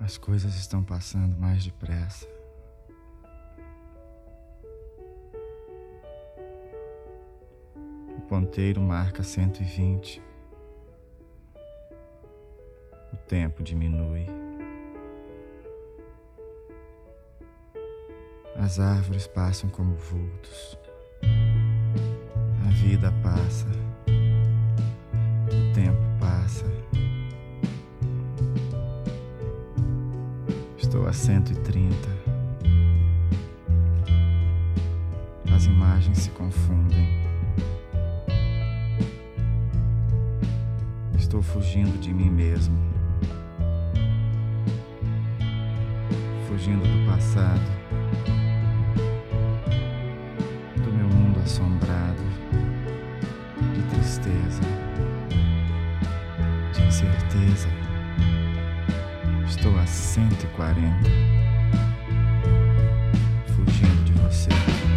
As coisas estão passando mais depressa. O ponteiro marca 120. O tempo diminui. As árvores passam como vultos. A vida passa. O tempo passa. Estou a 130. As imagens se confundem. Estou fugindo de mim mesmo. Fugindo do passado. Do meu mundo assombrado. De tristeza. De incerteza. Estou a 140, fugindo de você.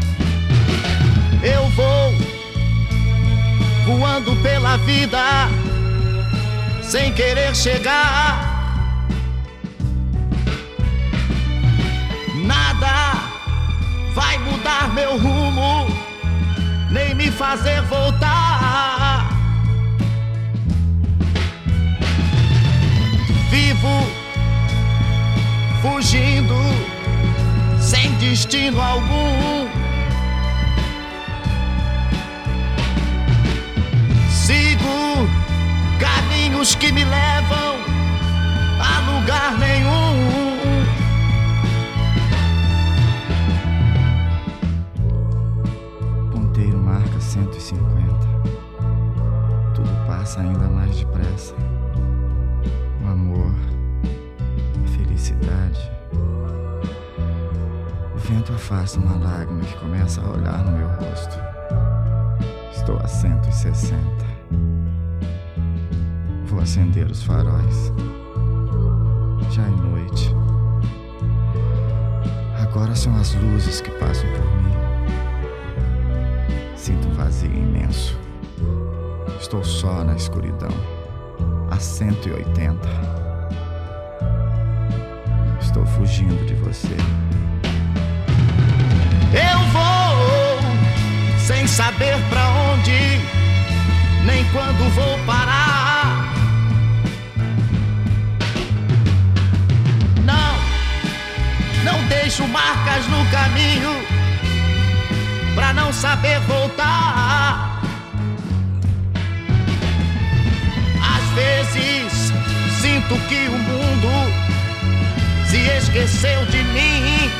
Eu vou voando pela vida, sem querer chegar. Nada vai mudar meu rumo, nem me fazer voltar. Vivo fugindo, sem destino algum. Sigo caminhos que me levam a lugar nenhum. Ponteiro marca 150. Tudo passa ainda mais depressa. O amor, felicidade. O vento afasta uma lágrima que começa a olhar no meu rosto. Estou a 160. Vou acender os faróis. Já é noite. Agora são as luzes que passam por mim. Sinto um vazio imenso. Estou só na escuridão. A 180. Estou fugindo de você. Eu vou sem saber pra onde, nem quando vou parar. Não deixo marcas no caminho pra não saber voltar. Às vezes sinto que o mundo se esqueceu de mim.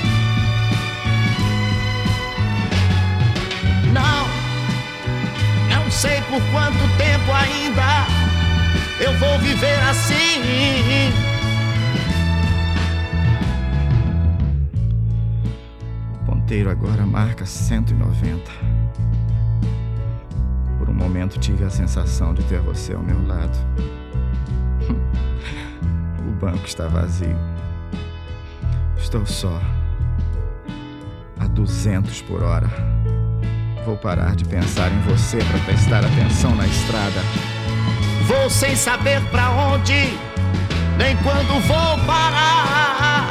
Não sei por quanto tempo ainda eu vou viver assim. O ponteiro agora marca 190. Por um momento tive a sensação de ter você ao meu lado. O banco está vazio. Estou só. A 200 por hora. Vou parar de pensar em você para prestar atenção na estrada. Vou sem saber pra onde, nem quando vou parar.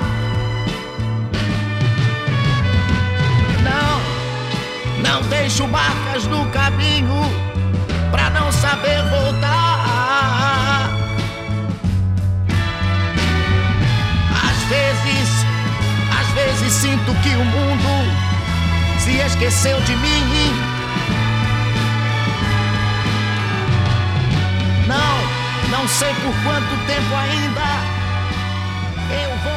Não deixo marcas no caminho pra não saber voltar. Às vezes sinto que o mundo se esqueceu de mim. Não sei por quanto tempo ainda eu vou